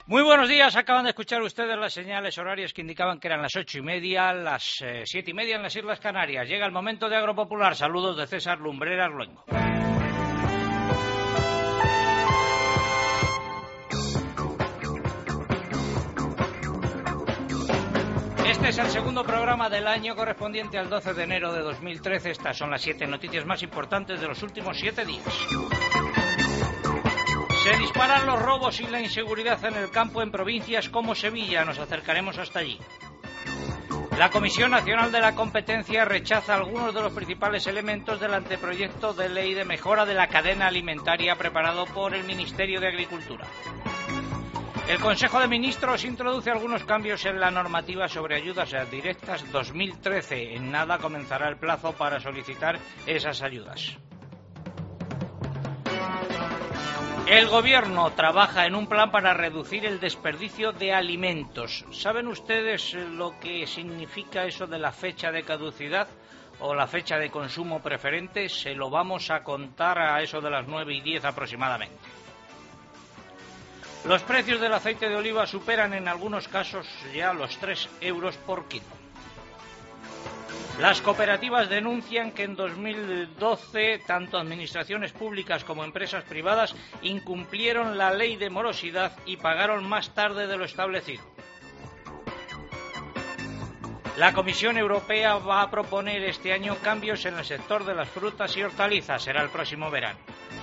Muy buenos días, acaban de escuchar ustedes las señales horarias que indicaban que eran las 8:30, las 7:30 en las Islas Canarias. Llega el momento de Agropopular. Saludos de César Lumbreras Luengo. Este es el segundo programa del año correspondiente al 12 de enero de 2013. Estas son las 7 noticias más importantes de los últimos 7 días. Se disparan los robos y la inseguridad en el campo en provincias como Sevilla. Nos acercaremos hasta allí. La Comisión Nacional de la Competencia rechaza algunos de los principales elementos del anteproyecto de ley de mejora de la cadena alimentaria preparado por el Ministerio de Agricultura. El Consejo de Ministros introduce algunos cambios en la normativa sobre ayudas directas 2013. En nada comenzará el plazo para solicitar esas ayudas. El Gobierno trabaja en un plan para reducir el desperdicio de alimentos. ¿Saben ustedes lo que significa eso de la fecha de caducidad o la fecha de consumo preferente? Se lo vamos a contar a eso de las 9:10 aproximadamente. Los precios del aceite de oliva superan en algunos casos ya los 3 euros por kilo. Las cooperativas denuncian que en 2012 tanto administraciones públicas como empresas privadas incumplieron la ley de morosidad y pagaron más tarde de lo establecido. La Comisión Europea va a proponer este año cambios en el sector de las frutas y hortalizas. Será el próximo verano.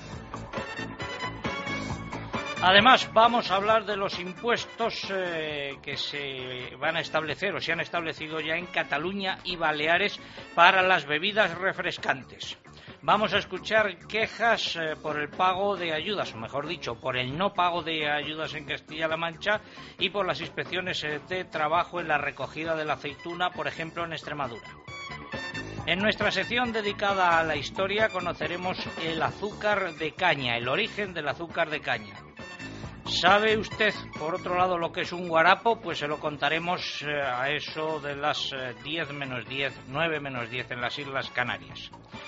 Además, vamos a hablar de los impuestos que se van a establecer o se han establecido ya en Cataluña y Baleares para las bebidas refrescantes. Vamos a escuchar quejas por el pago de ayudas, o mejor dicho, por el no pago de ayudas en Castilla-La Mancha y por las inspecciones de trabajo en la recogida de la aceituna, por ejemplo, en Extremadura. En nuestra sección dedicada a la historia conoceremos el azúcar de caña, el origen del azúcar de caña. ¿Sabe usted, por otro lado, lo que es un guarapo? Pues se lo contaremos a eso de las 10 menos 10, 9 menos 10 en las Islas Canarias.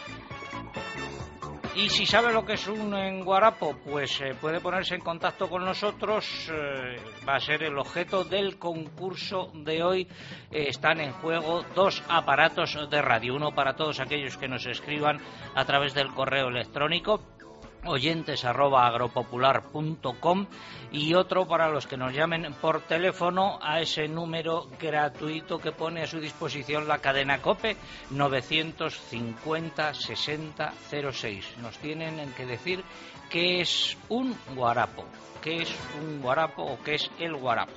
Y si sabe lo que es un guarapo, pues puede ponerse en contacto con nosotros. Va a ser el objeto del concurso de hoy. Están en juego 2 aparatos de radio. Uno para todos aquellos que nos escriban a través del correo electrónico oyentes@agropopular.com y otro para los que nos llamen por teléfono a ese número gratuito que pone a su disposición la cadena COPE 950 60 06. Nos tienen que decir qué es un guarapo, qué es un guarapo o qué es el guarapo.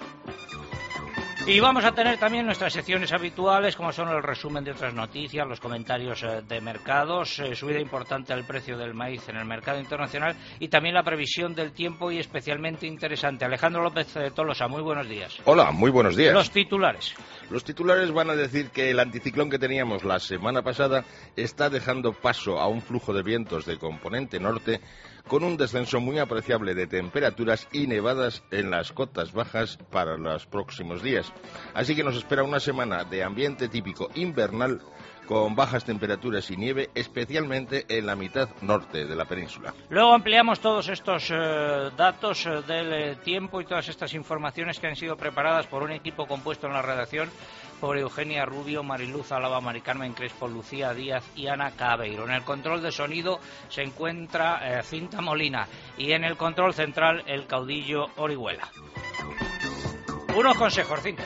Y vamos a tener también nuestras secciones habituales, como son el resumen de otras noticias, los comentarios de mercados, subida importante del precio del maíz en el mercado internacional y también la previsión del tiempo y especialmente interesante. Alejandro López Tolosa, muy buenos días. Hola, muy buenos días. Los titulares. Los titulares van a decir que el anticiclón que teníamos la semana pasada está dejando paso a un flujo de vientos de componente norte con un descenso muy apreciable de temperaturas y nevadas en las cotas bajas para los próximos días. Así que nos espera una semana de ambiente típico invernal con bajas temperaturas y nieve, especialmente en la mitad norte de la península. Luego ampliamos todos estos datos del tiempo y todas estas informaciones que han sido preparadas por un equipo compuesto en la redacción por Eugenia Rubio, Mariluz Álava, Mari Carmen Crespo, Lucía Díaz y Ana Cabeiro. En el control de sonido se encuentra Cinta Molina y en el control central el caudillo Orihuela. Unos consejos, Cinta.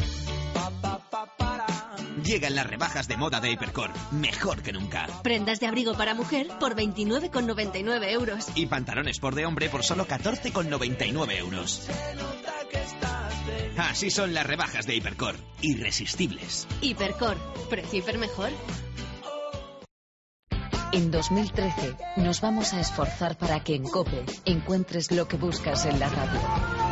Llegan las rebajas de moda de Hipercor, mejor que nunca. Prendas de abrigo para mujer por 29,99 euros. Y pantalones por de hombre por solo 14,99 euros. Así son las rebajas de Hipercor, irresistibles. Hipercor, precio hiper mejor. En 2013 nos vamos a esforzar para que en COPE encuentres lo que buscas en la radio.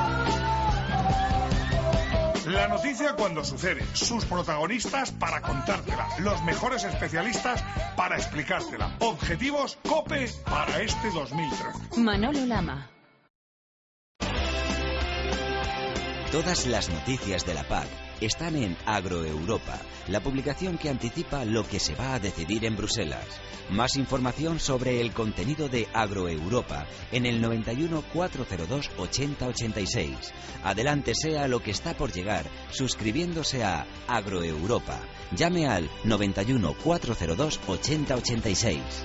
La noticia cuando sucede, sus protagonistas para contártela, los mejores especialistas para explicártela. Objetivos COPE para este 2013. Manolo Lama. Todas las noticias de la PAC están en Agroeuropa, la publicación que anticipa lo que se va a decidir en Bruselas. Más información sobre el contenido de Agroeuropa en el 91 402 8086. Adelántese a lo que está por llegar suscribiéndose a Agroeuropa. Llame al 91 402 8086.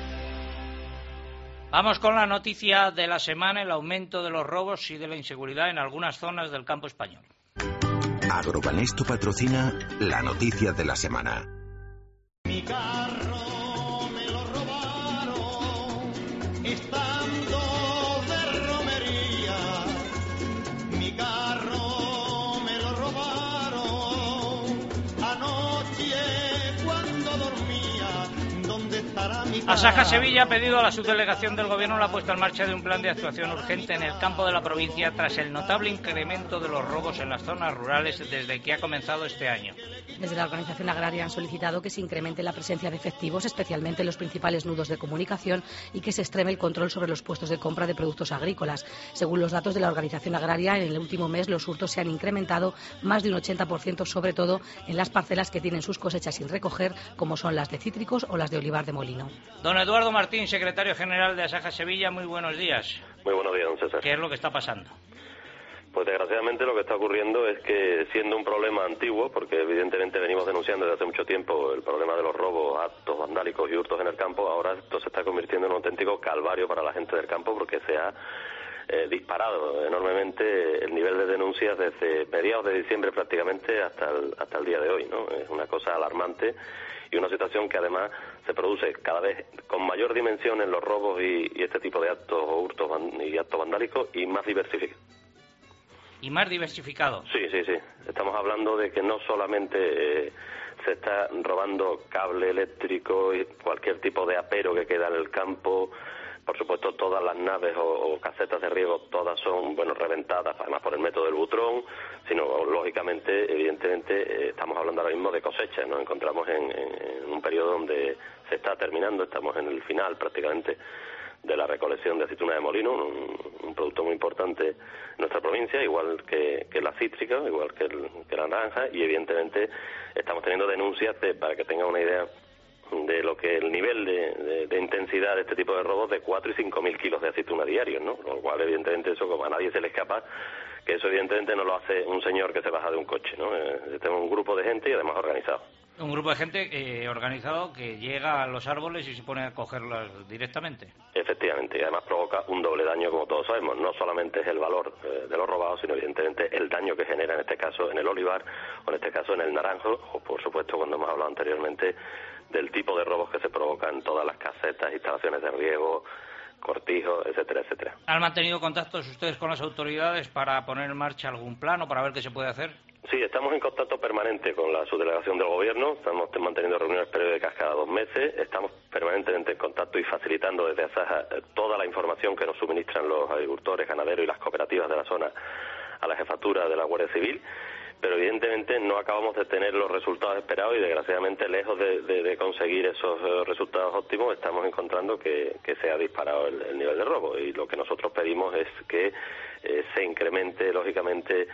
Vamos con la noticia de la semana, el aumento de los robos y de la inseguridad en algunas zonas del campo español. Agrobanesto patrocina la noticia de la semana. Mi carro me lo robaron estando de romería. Mi carro me lo robaron anoche cuando dormía. ¿Dónde estará mi carro? Asaja Sevilla ha pedido a la subdelegación del Gobierno la puesta en marcha de un plan de actuación urgente en el campo de la provincia tras el notable incremento de los robos en las zonas rurales desde que ha comenzado este año. Desde la organización agraria han solicitado que se incremente la presencia de efectivos, especialmente en los principales nudos de comunicación, y que se extreme el control sobre los puestos de compra de productos agrícolas. Según los datos de la organización agraria, en el último mes los hurtos se han incrementado más de un 80%, sobre todo en las parcelas que tienen sus cosechas sin recoger, como son las de cítricos o las de olivar de molino. Don Eduardo Martín, secretario general de Asaja Sevilla, muy buenos días. Muy buenos días, don César. ¿Qué es lo que está pasando? Pues desgraciadamente lo que está ocurriendo es que, siendo un problema antiguo, porque evidentemente venimos denunciando desde hace mucho tiempo el problema de los robos, actos vandálicos y hurtos en el campo, ahora esto se está convirtiendo en un auténtico calvario para la gente del campo, porque se ha disparado enormemente el nivel de denuncias desde mediados de diciembre prácticamente hasta el día de hoy, ¿no? Es una cosa alarmante y una situación que además se produce cada vez con mayor dimensión en los robos y este tipo de actos o hurtos y actos vandálicos, y más diversificados. ¿Y más diversificado? Sí. Estamos hablando de que no solamente se está robando cable eléctrico y cualquier tipo de apero que queda en el campo. Por supuesto, todas las naves o casetas de riego, todas son, reventadas, además por el método del butrón, sino, lógicamente, evidentemente, estamos hablando ahora mismo de cosecha. Nos encontramos en un periodo donde se está terminando, estamos en el final prácticamente de la recolección de aceituna de molino, un producto muy importante en nuestra provincia, igual que la cítrica, igual que la naranja, y evidentemente estamos teniendo denuncias para que tengan una idea de lo que el nivel de intensidad de este tipo de robos, de 4 y 5 mil kilos de aceituna diarios, ¿no? Lo cual evidentemente eso, como a nadie se le escapa, que eso evidentemente no lo hace un señor que se baja de un coche, ¿no? Tenemos un grupo de gente y además organizado. Un grupo de gente organizado que llega a los árboles y se pone a cogerlos directamente. Efectivamente, y además provoca un doble daño, como todos sabemos. No solamente es el valor de los robados, sino evidentemente el daño que genera en este caso en el olivar, o en este caso en el naranjo, o por supuesto cuando hemos hablado anteriormente del tipo de robos que se provocan en todas las casetas, instalaciones de riego, cortijos, etcétera, etcétera. ¿Han mantenido contactos ustedes con las autoridades para poner en marcha algún plan o para ver qué se puede hacer? Sí, estamos en contacto permanente con la subdelegación del Gobierno, estamos manteniendo reuniones periódicas cada 2 meses, estamos permanentemente en contacto y facilitando desde Asaja toda la información que nos suministran los agricultores, ganaderos y las cooperativas de la zona a la jefatura de la Guardia Civil, pero evidentemente no acabamos de tener los resultados esperados y desgraciadamente, lejos de conseguir esos resultados óptimos, estamos encontrando que se ha disparado el nivel de robo, y lo que nosotros pedimos es que se incremente lógicamente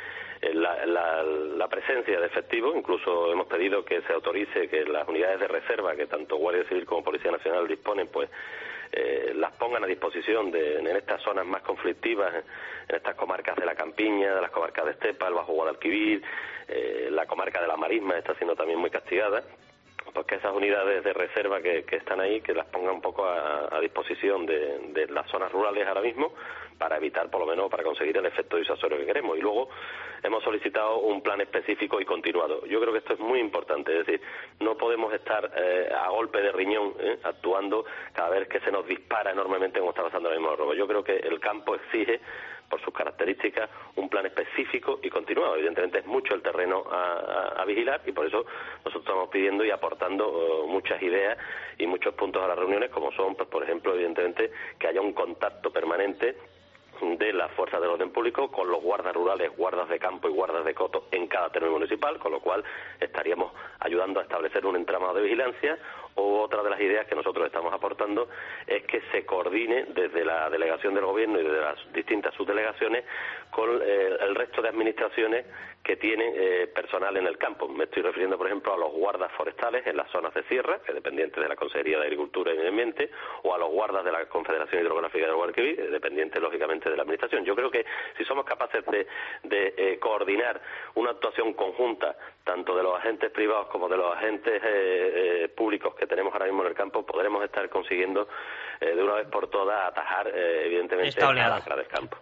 la presencia de efectivos. Incluso hemos pedido que se autorice que las unidades de reserva que tanto Guardia Civil como Policía Nacional disponen, pues las pongan a disposición en estas zonas más conflictivas, en estas comarcas de la Campiña, de las comarcas de Estepa, el Bajo Guadalquivir, la comarca de la Marisma está siendo también muy castigada. Pues que esas unidades de reserva que están ahí, que las pongan un poco a disposición de las zonas rurales ahora mismo, para evitar, por lo menos, para conseguir el efecto disuasorio que queremos. Y luego hemos solicitado un plan específico y continuado. Yo creo que esto es muy importante, es decir, no podemos estar a golpe de riñón actuando cada vez que se nos dispara enormemente como está pasando ahora mismo el robo. Yo creo que el campo exige, por sus características, un plan específico y continuado. Evidentemente es mucho el terreno a vigilar, y por eso nosotros estamos pidiendo y aportando muchas ideas y muchos puntos a las reuniones, como son, pues, por ejemplo, evidentemente, que haya un contacto permanente de las fuerzas del orden público con los guardas rurales, guardas de campo y guardas de coto en cada término municipal, con lo cual estaríamos ayudando a establecer un entramado de vigilancia. O otra de las ideas que nosotros estamos aportando es que se coordine desde la delegación del gobierno y desde las distintas subdelegaciones con el resto de administraciones que tienen personal en el campo. Me estoy refiriendo, por ejemplo, a los guardas forestales en las zonas de sierra, dependientes de la Consejería de Agricultura y Medio Ambiente, o a los guardas de la Confederación Hidrográfica del Guadalquivir, dependientes, lógicamente, de la Administración. Yo creo que si somos capaces de coordinar una actuación conjunta, tanto de los agentes privados como de los agentes públicos que tenemos ahora mismo en el campo, podremos estar consiguiendo de una vez por todas atajar, evidentemente, a la lacra del campo.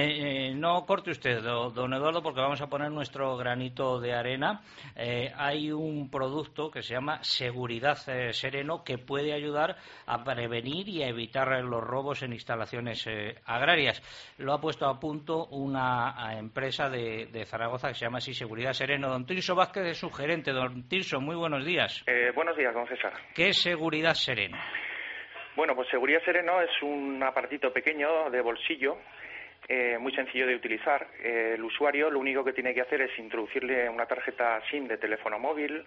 No corte usted, don Eduardo, porque vamos a poner nuestro granito de arena. Hay un producto que se llama Seguridad Sereno que puede ayudar a prevenir y a evitar los robos en instalaciones agrarias. Lo ha puesto a punto una empresa de Zaragoza que se llama así, Seguridad Sereno. Don Tirso Vázquez es su gerente. Don Tirso, muy buenos días. Buenos días, don César. ¿Qué es Seguridad Sereno? Bueno, pues Seguridad Sereno es un aparatito pequeño de bolsillo, muy sencillo de utilizar. El usuario lo único que tiene que hacer es introducirle una tarjeta SIM de teléfono móvil,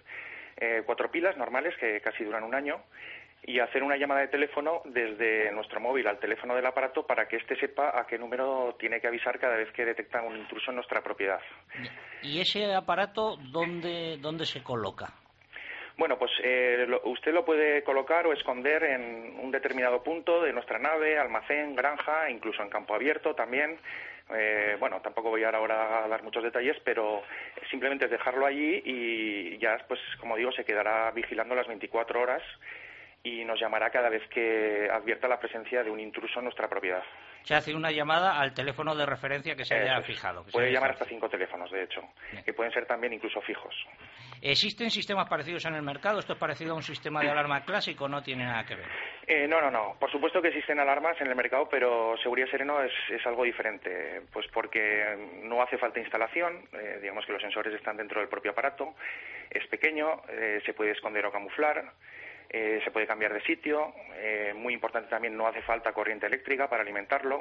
4 pilas normales que casi duran un año, y hacer una llamada de teléfono desde nuestro móvil al teléfono del aparato para que éste sepa a qué número tiene que avisar cada vez que detecta un intruso en nuestra propiedad. ¿Y ese aparato dónde se coloca? Bueno, pues usted lo puede colocar o esconder en un determinado punto de nuestra nave, almacén, granja, incluso en campo abierto también. Bueno, tampoco voy ahora a dar muchos detalles, pero simplemente es dejarlo allí y ya, pues como digo, se quedará vigilando las 24 horas y nos llamará cada vez que advierta la presencia de un intruso en nuestra propiedad. Se hace una llamada al teléfono de referencia que se haya fijado. Puede llamar hasta 5 teléfonos, de hecho, que pueden ser también incluso fijos. ¿Existen sistemas parecidos en el mercado? ¿Esto es parecido a un sistema de alarma clásico o no tiene nada que ver? No. Por supuesto que existen alarmas en el mercado, pero Seguridad Sereno es algo diferente, pues porque no hace falta instalación, digamos que los sensores están dentro del propio aparato, es pequeño, se puede esconder o camuflar. Se puede cambiar de sitio, muy importante también, no hace falta corriente eléctrica para alimentarlo,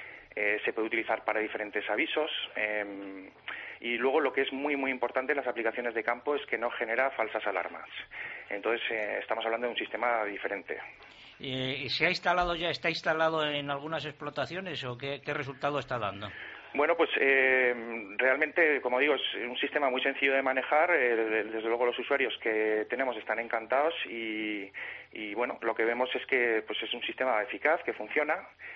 se puede utilizar para diferentes avisos y luego lo que es muy importante en las aplicaciones de campo es que no genera falsas alarmas. Entonces estamos hablando de un sistema diferente. ¿Se ha instalado ya, está instalado en algunas explotaciones o qué resultado está dando? Bueno, pues realmente, como digo, es un sistema muy sencillo de manejar. Desde luego los usuarios que tenemos están encantados y bueno, lo que vemos es que pues es un sistema eficaz, que funciona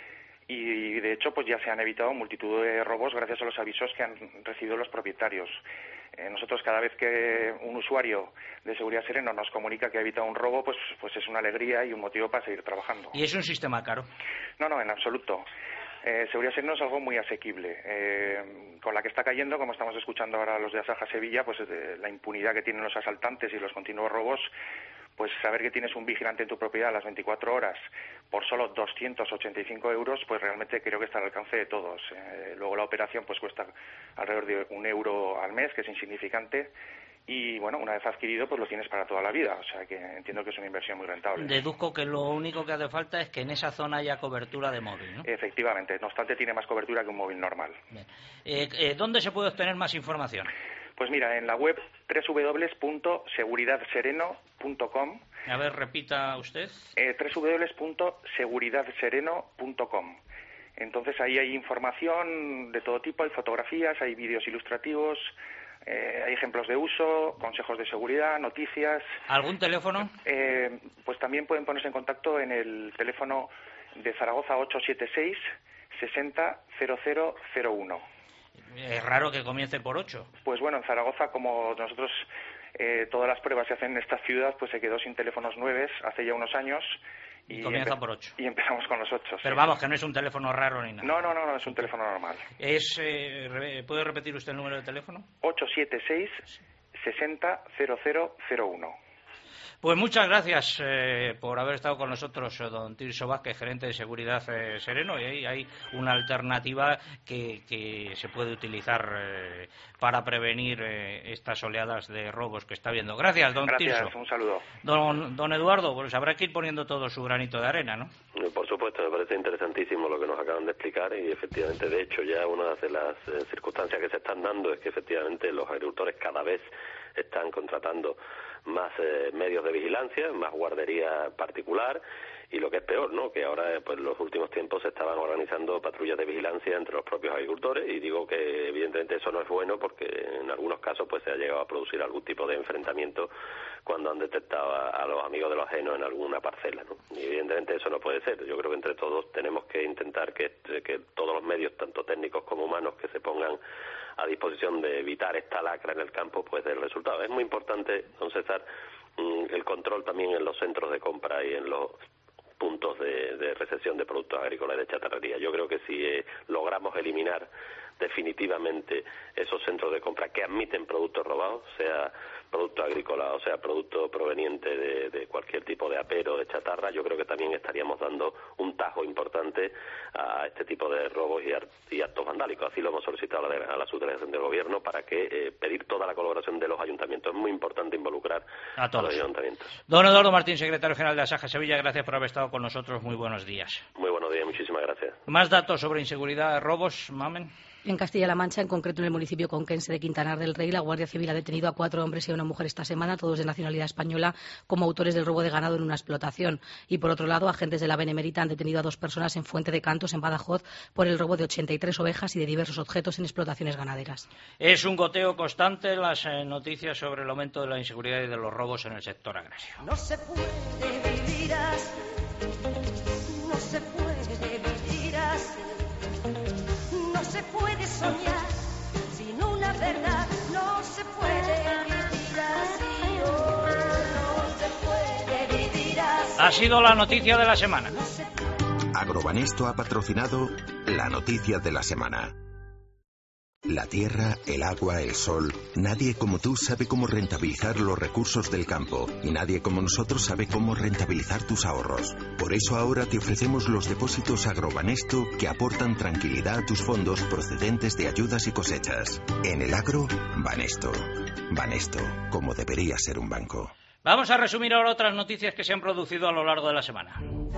y de hecho pues ya se han evitado multitud de robos gracias a los avisos que han recibido los propietarios. Nosotros cada vez que un usuario de Seguridad Sereno nos comunica que ha evitado un robo, pues es una alegría y un motivo para seguir trabajando. ¿Y es un sistema caro? No, en absoluto. Seguridad Sereno es algo muy asequible. Con la que está cayendo, como estamos escuchando ahora los de Asaja Sevilla, pues la impunidad que tienen los asaltantes y los continuos robos, pues saber que tienes un vigilante en tu propiedad a las 24 horas por solo 285 euros, pues realmente creo que está al alcance de todos. Luego la operación pues cuesta alrededor de €1 al mes, que es insignificante. Y bueno, una vez adquirido, pues lo tienes para toda la vida. O sea que entiendo que es una inversión muy rentable. Deduzco que lo único que hace falta es que en esa zona haya cobertura de móvil, ¿no? Efectivamente, no obstante tiene más cobertura que un móvil normal. Bien. ¿Dónde se puede obtener más información? Pues mira, en la web www.seguridadsereno.com. A ver, repita usted. www.seguridadsereno.com. Entonces ahí hay información de todo tipo, hay fotografías, hay vídeos ilustrativos, hay ejemplos de uso, consejos de seguridad, noticias. ¿Algún teléfono? Pues también pueden ponerse en contacto en el teléfono de Zaragoza 876 60 0001. Es raro que comience por 8. Pues bueno, en Zaragoza, como nosotros todas las pruebas se hacen en esta ciudad, pues se quedó sin teléfonos 9 hace ya unos años. Y comienza por 8. Y empezamos con los 8. Pero sí. Vamos, que no es un teléfono raro ni nada. No, es un teléfono normal. ¿Puede repetir usted el número de teléfono? 876 60 0001. Pues muchas gracias por haber estado con nosotros, don Tirso Vázquez, gerente de Seguridad Sereno, y ahí hay una alternativa que se puede utilizar para prevenir estas oleadas de robos que está habiendo. Gracias, don Tirso. Gracias, un saludo. Don Eduardo, pues habrá que ir poniendo todo su granito de arena, ¿no? Por supuesto, me parece interesantísimo lo que nos acaban de explicar y efectivamente, de hecho, ya una de las circunstancias que se están dando es que efectivamente los agricultores cada vez están contratando más medios de vigilancia, más guardería particular y lo que es peor, ¿no?, que ahora pues en los últimos tiempos se estaban organizando patrullas de vigilancia entre los propios agricultores y digo que evidentemente eso no es bueno porque en algunos casos pues se ha llegado a producir algún tipo de enfrentamiento cuando han detectado a los amigos de los ajenos en alguna parcela, ¿no? Y evidentemente eso no puede ser. Yo creo que entre todos tenemos que intentar que todos los medios, tanto técnicos como humanos, que se pongan a disposición de evitar esta lacra en el campo, pues del resultado. Es muy importante, don César, el control también en los centros de compra y en los puntos de recepción de productos agrícolas y de chatarrería. Yo creo que si logramos eliminar definitivamente esos centros de compra que admiten productos robados, sea producto agrícola o sea producto proveniente de cualquier tipo de apero, de chatarra, yo creo que también estaríamos dando un tajo importante a este tipo de robos y actos vandálicos. Así lo hemos solicitado a la subdelegación del Gobierno para que pedir toda la colaboración de los ayuntamientos. Es muy importante involucrar a los ayuntamientos. Don Eduardo Martín, secretario general de Asaja Sevilla, gracias por haber estado con nosotros. Muy buenos días. Muy buenos días, muchísimas gracias. Más datos sobre inseguridad, robos, Mamen. En Castilla-La Mancha, en concreto en el municipio conquense de Quintanar del Rey, la Guardia Civil ha detenido a 4 hombres y a una mujer esta semana, todos de nacionalidad española, como autores del robo de ganado en una explotación. Y por otro lado, agentes de la Benemérita han detenido a 2 personas en Fuente de Cantos, en Badajoz, por el robo de 83 ovejas y de diversos objetos en explotaciones ganaderas. Es un goteo constante las noticias sobre el aumento de la inseguridad y de los robos en el sector agrario. No se puede vivir así, no se puede vivir así. No se puede soñar sin una verdad, no se puede vivir así, oh, no se puede vivir así. Ha sido la noticia de la semana. Agrobanesto ha patrocinado la noticia de la semana. La tierra, el agua, el sol, nadie como tú sabe cómo rentabilizar los recursos del campo y nadie como nosotros sabe cómo rentabilizar tus ahorros. Por eso ahora te ofrecemos los depósitos Agrobanesto que aportan tranquilidad a tus fondos procedentes de ayudas y cosechas. En el agro, Banesto. Banesto, como debería ser un banco. Vamos a resumir ahora otras noticias que se han producido a lo largo de la semana.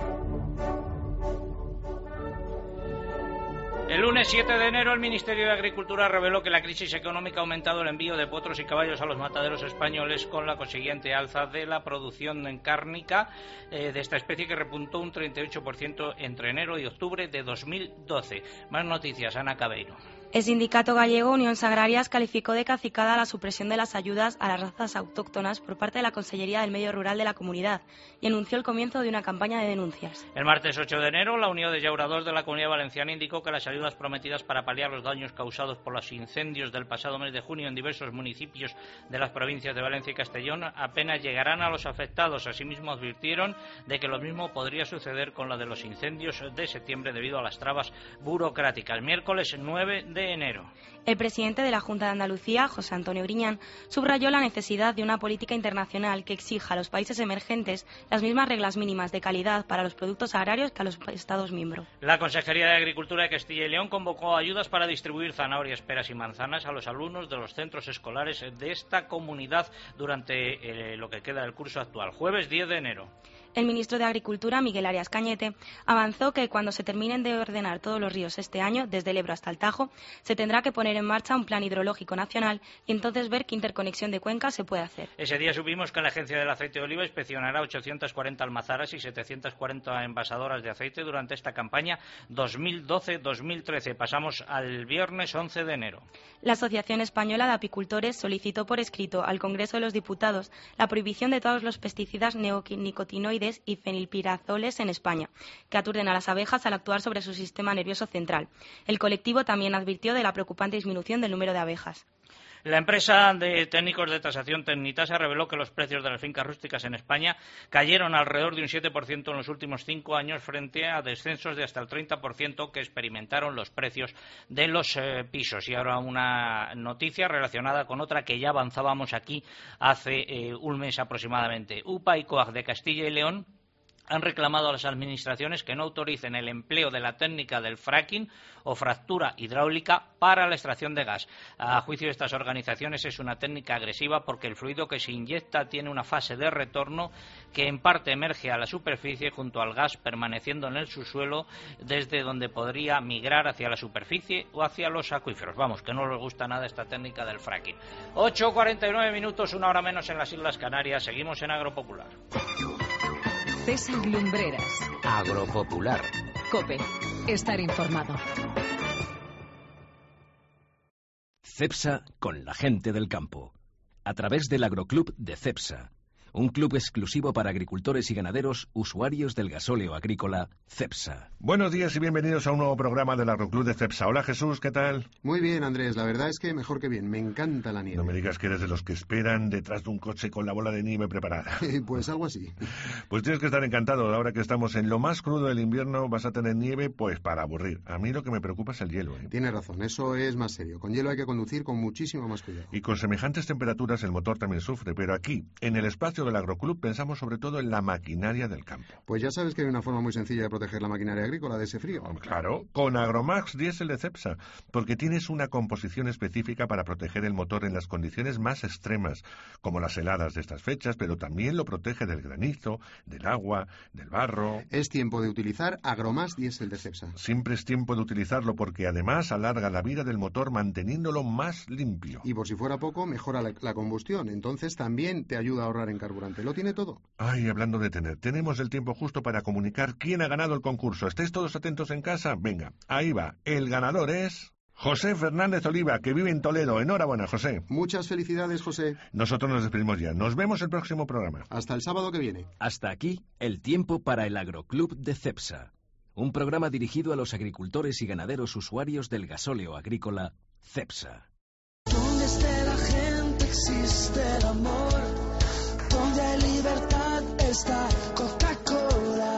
El lunes 7 de enero el Ministerio de Agricultura reveló que la crisis económica ha aumentado el envío de potros y caballos a los mataderos españoles con la consiguiente alza de la producción cárnica de esta especie que repuntó un 38% entre enero y octubre de 2012. Más noticias, Ana Cabeiro. El sindicato gallego Unión Agrarias calificó de cacicada la supresión de las ayudas a las razas autóctonas por parte de la Consellería del Medio Rural de la comunidad y anunció el comienzo de una campaña de denuncias. El martes 8 de enero, la Unión de Llauradors de la Comunidad Valenciana indicó que las ayudas prometidas para paliar los daños causados por los incendios del pasado mes de junio en diversos municipios de las provincias de Valencia y Castellón apenas llegarán a los afectados. Asimismo, advirtieron de que lo mismo podría suceder con la de los incendios de septiembre debido a las trabas burocráticas. Miércoles 9 de enero. El presidente de la Junta de Andalucía, José Antonio Griñán, subrayó la necesidad de una política internacional que exija a los países emergentes las mismas reglas mínimas de calidad para los productos agrarios que a los Estados miembros. La Consejería de Agricultura de Castilla y León convocó ayudas para distribuir zanahorias, peras y manzanas a los alumnos de los centros escolares de esta comunidad durante lo que queda del curso actual, jueves 10 de enero. El ministro de Agricultura, Miguel Arias Cañete, avanzó que cuando se terminen de ordenar todos los ríos este año, desde el Ebro hasta el Tajo, se tendrá que poner en marcha un plan hidrológico nacional y entonces ver qué interconexión de cuencas se puede hacer. Ese día supimos que la Agencia del Aceite de Oliva inspeccionará 840 almazaras y 740 envasadoras de aceite durante esta campaña 2012-2013. Pasamos al viernes 11 de enero. La Asociación Española de Apicultores solicitó por escrito al Congreso de los Diputados la prohibición de todos los pesticidas neonicotinoides y fenilpirazoles en España, que aturden a las abejas al actuar sobre su sistema nervioso central. El colectivo también advirtió de la preocupante disminución del número de abejas. La empresa de técnicos de tasación Tecnitasa reveló que los precios de las fincas rústicas en España cayeron alrededor de un 7% en los últimos 5 años frente a descensos de hasta el 30% que experimentaron los precios de los pisos. Y ahora una noticia relacionada con otra que ya avanzábamos aquí hace un mes aproximadamente. UPA y COAG de Castilla y León han reclamado a las administraciones que no autoricen el empleo de la técnica del fracking o fractura hidráulica para la extracción de gas. A juicio de estas organizaciones es una técnica agresiva porque el fluido que se inyecta tiene una fase de retorno que en parte emerge a la superficie junto al gas, permaneciendo en el subsuelo, desde donde podría migrar hacia la superficie o hacia los acuíferos. Vamos, que no les gusta nada esta técnica del fracking. 8:49 minutos, una hora menos en las Islas Canarias. Seguimos en Agropopular. César Lumbreras. Agropopular. COPE. Estar informado. CEPSA con la gente del campo. A través del Agroclub de CEPSA. Un club exclusivo para agricultores y ganaderos usuarios del gasóleo agrícola CEPSA. Buenos días y bienvenidos a un nuevo programa del Agroclub de CEPSA. Hola Jesús, ¿qué tal? Muy bien, Andrés. La verdad es que mejor que bien. Me encanta la nieve. No me digas que eres de los que esperan detrás de un coche con la bola de nieve preparada. Pues algo así. Pues tienes que estar encantado. Ahora que estamos en lo más crudo del invierno vas a tener nieve pues para aburrir. A mí lo que me preocupa es el hielo. Tienes razón, eso es más serio. Con hielo hay que conducir con muchísimo más cuidado. Y con semejantes temperaturas el motor también sufre. Pero aquí, en el espacio del Agroclub, pensamos sobre todo en la maquinaria del campo. Pues ya sabes que hay una forma muy sencilla de proteger la maquinaria agrícola de ese frío. Claro, con Agromax Diesel de CEPSA, porque tienes una composición específica para proteger el motor en las condiciones más extremas, como las heladas de estas fechas, pero también lo protege del granizo, del agua, del barro. Es tiempo de utilizar Agromax Diesel de CEPSA. Siempre es tiempo de utilizarlo porque además alarga la vida del motor manteniéndolo más limpio. Y por si fuera poco, mejora la combustión, entonces también te ayuda a ahorrar en carburante. Lo tiene todo. Ay, hablando de tener, tenemos el tiempo justo para comunicar quién ha ganado el concurso. ¿Estáis todos atentos en casa? Venga, ahí va. El ganador es José Fernández Oliva, que vive en Toledo. Enhorabuena, José. Muchas felicidades, José. Nosotros nos despedimos ya. Nos vemos el próximo programa. Hasta el sábado que viene. Hasta aquí, el tiempo para el Agroclub de CEPSA. Un programa dirigido a los agricultores y ganaderos usuarios del gasóleo agrícola CEPSA. Donde esté la gente existe el amor. Donde hay libertad está Coca-Cola.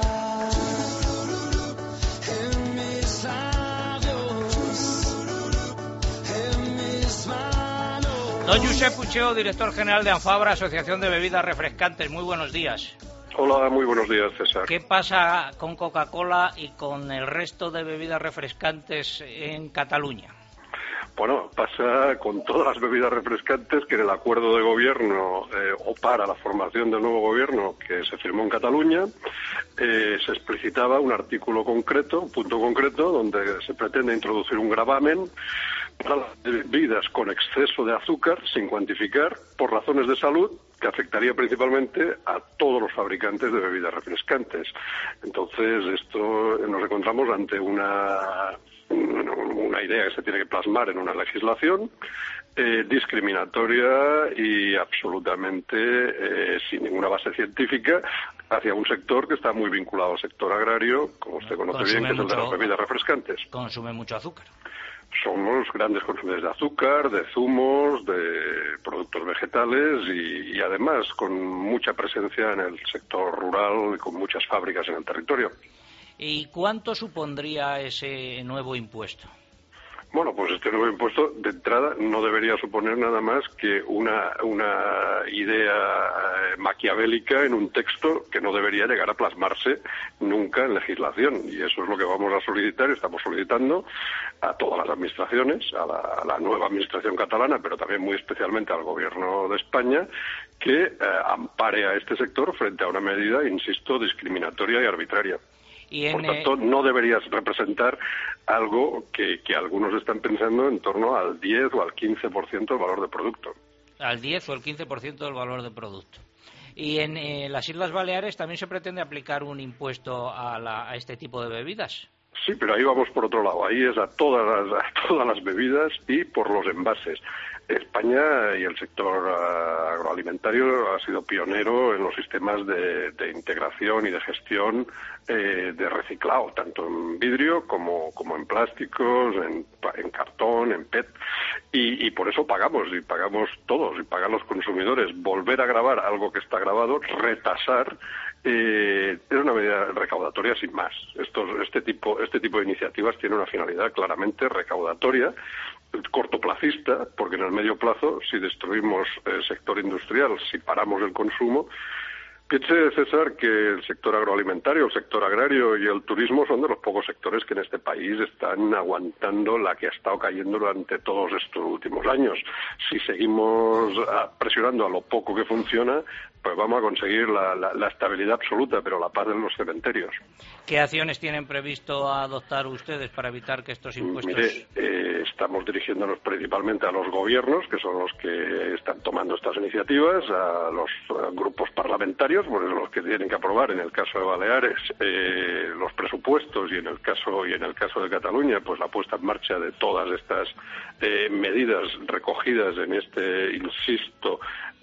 En mis labios, en mis manos. Don Josep Pucheo, director general de Anfabra, Asociación de Bebidas Refrescantes. Muy buenos días. Hola, muy buenos días, César. ¿Qué pasa con Coca-Cola y con el resto de bebidas refrescantes en Cataluña? Bueno, pasa con todas las bebidas refrescantes que en el acuerdo de gobierno o para la formación del nuevo gobierno que se firmó en Cataluña se explicitaba un artículo concreto, un punto concreto, donde se pretende introducir un gravamen para las bebidas con exceso de azúcar, sin cuantificar, por razones de salud, que afectaría principalmente a todos los fabricantes de bebidas refrescantes. Entonces, esto nos encontramos ante una idea que se tiene que plasmar en una legislación discriminatoria y absolutamente sin ninguna base científica hacia un sector que está muy vinculado al sector agrario, como usted conoce bien, que es el de las bebidas refrescantes. Consume mucho azúcar. Somos grandes consumidores de azúcar, de zumos, de productos vegetales y además con mucha presencia en el sector rural y con muchas fábricas en el territorio. ¿Y cuánto supondría ese nuevo impuesto? Bueno, pues este nuevo impuesto de entrada no debería suponer nada más que una idea maquiavélica en un texto que no debería llegar a plasmarse nunca en legislación. Y eso es lo que vamos a solicitar, estamos solicitando a todas las administraciones, a la nueva administración catalana, pero también muy especialmente al Gobierno de España, que ampare a este sector frente a una medida, insisto, discriminatoria y arbitraria. Por tanto, no deberías representar algo que algunos están pensando en torno al 10 o al 15% del valor de producto. Al 10 o el 15% del valor de producto. Y en las Islas Baleares también se pretende aplicar un impuesto a este tipo de bebidas. Sí, pero ahí vamos por otro lado. Ahí es a todas las bebidas y por los envases. España y el sector agroalimentario ha sido pionero en los sistemas de integración y de gestión de reciclado, tanto en vidrio como en plásticos, en cartón, en PET. y por eso pagamos, y pagamos todos, y pagan los consumidores. Volver a grabar algo que está grabado, retasar, es una medida recaudatoria sin más. Este tipo de iniciativas tiene una finalidad claramente recaudatoria, cortoplacista, porque en el medio plazo, si destruimos el sector industrial, si paramos el consumo, piense, César, que el sector agroalimentario, el sector agrario y el turismo son de los pocos sectores que en este país están aguantando la que ha estado cayendo durante todos estos últimos años. Si seguimos presionando a lo poco que funciona, pues vamos a conseguir la estabilidad absoluta, pero la paz en los cementerios. ¿Qué acciones tienen previsto adoptar ustedes para evitar que estos impuestos...? Mire, estamos dirigiéndonos principalmente a los gobiernos, que son los que están tomando estas iniciativas, a los grupos parlamentarios, pues los que tienen que aprobar, en el caso de Baleares, los presupuestos, y en el caso de Cataluña, pues la puesta en marcha de todas estas medidas recogidas en este, insisto,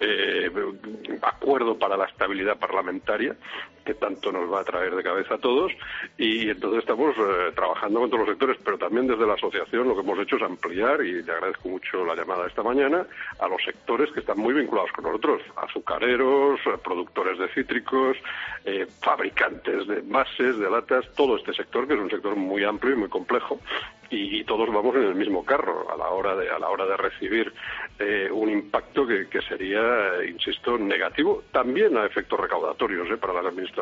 acuerdo para la estabilidad parlamentaria, que tanto nos va a traer de cabeza a todos, y entonces estamos trabajando con todos los sectores, pero también desde la asociación lo que hemos hecho es ampliar, y le agradezco mucho la llamada esta mañana, a los sectores que están muy vinculados con nosotros: azucareros, productores de cítricos, fabricantes de envases, de latas, todo este sector, que es un sector muy amplio y muy complejo, y todos vamos en el mismo carro a la hora de recibir un impacto que sería, insisto, negativo, también a efectos recaudatorios para las administraciones.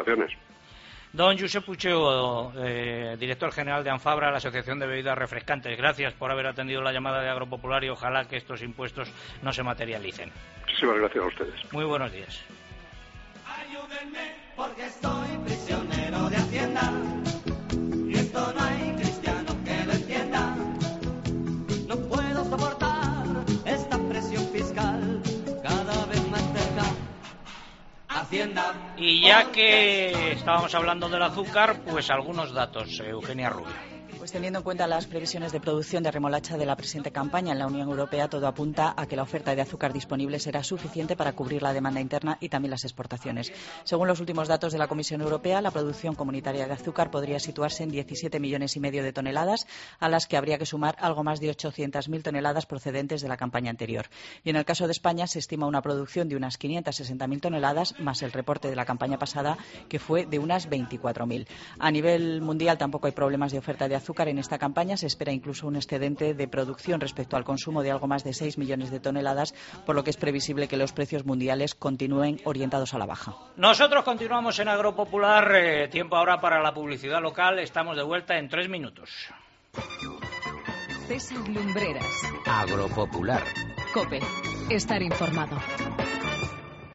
Don Josep Pucheu, director general de Anfabra, la Asociación de Bebidas Refrescantes, gracias por haber atendido la llamada de Agropopular y ojalá que estos impuestos no se materialicen. Muchísimas gracias a ustedes. Muy buenos días. Ayúdenme porque estoy prisionero de Hacienda y esto no hay cristiano que lo entienda. No puedo soportar esta presión fiscal cada vez más cerca. Hacienda. Y ya que estábamos hablando del azúcar, pues algunos datos, Eugenia Rubio. Pues teniendo en cuenta las previsiones de producción de remolacha de la presente campaña en la Unión Europea, todo apunta a que la oferta de azúcar disponible será suficiente para cubrir la demanda interna y también las exportaciones. Según los últimos datos de la Comisión Europea, la producción comunitaria de azúcar podría situarse en 17,5 millones de toneladas, a las que habría que sumar algo más de 800.000 toneladas procedentes de la campaña anterior. Y en el caso de España se estima una producción de unas 560.000 toneladas, más el reporte de la campaña pasada, que fue de unas 24.000. A nivel mundial tampoco hay problemas de oferta de azúcar. En esta campaña se espera incluso un excedente de producción respecto al consumo de algo más de 6 millones de toneladas, por lo que es previsible que los precios mundiales continúen orientados a la baja. Nosotros continuamos en Agropopular. Tiempo ahora para la publicidad local. Estamos de vuelta en 3 minutos. César Lumbreras. Agropopular. COPE. Estar informado.